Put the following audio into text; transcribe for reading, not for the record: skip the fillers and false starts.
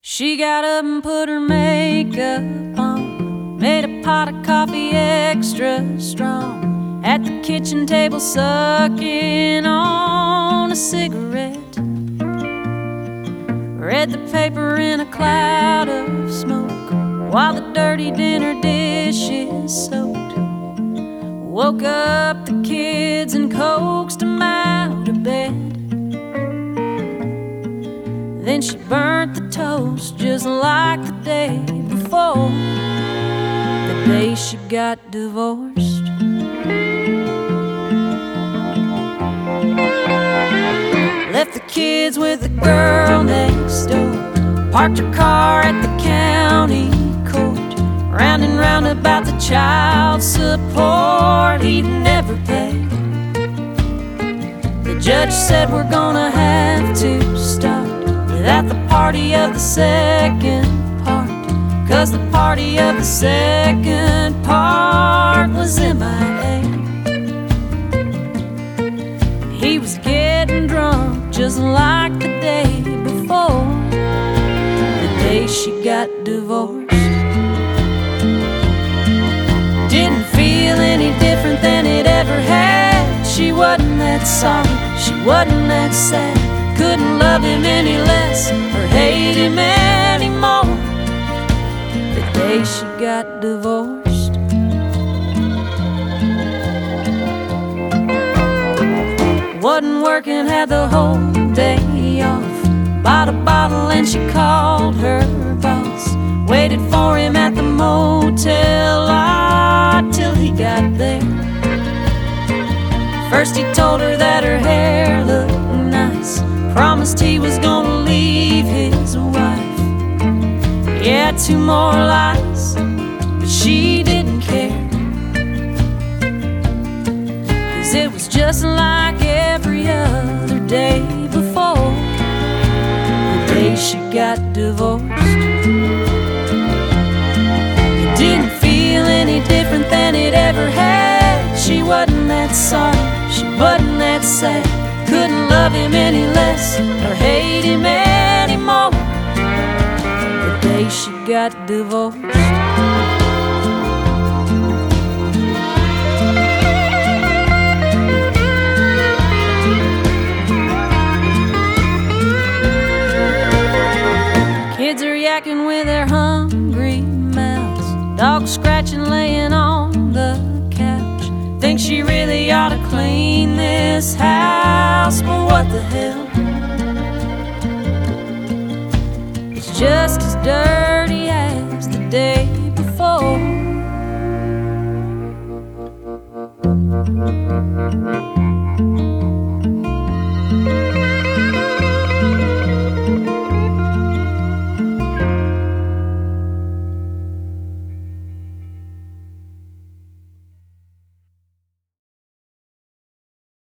She got up and put her makeup on, made a pot of coffee extra strong, at the kitchen table sucking on a cigarette. Read the paper in a cloud of smoke while the dirty dinner dishes soaked. Woke up the kids and coaxed them out of bed. Then she burnt the toast just like the day before, the day she got divorced. Left the kids with the girl next door, parked her car at the county court, round and round about the child support he'd never pay. The judge said we're gonna have to start at the party of the second part, 'cause the party of the second part was MIA. He was getting drunk just like the day before, the day she got divorced. Didn't feel any different than it ever had. She wasn't that sorry, she wasn't that sad, couldn't love him any less or hate him anymore, the day she got divorced. Wasn't working, had the whole day off, bought a bottle and she called her boss, waited for him at the motel lot till he got there. First he told her that her hair looked nice, promised he was gonna leave his wife. Yeah, 2 more lies, but she didn't care, 'cause it was just like every other day before, the day she got divorced. It didn't feel any different than it ever had. She wasn't that sorry, she wasn't that sad, couldn't love him any less or hate him anymore, the day she got divorced. Kids are yakking with their hungry mouths, dogs scratching laying on the couch. Think she really ought to clean this house, but what the hell? It's just as dirty as the day before.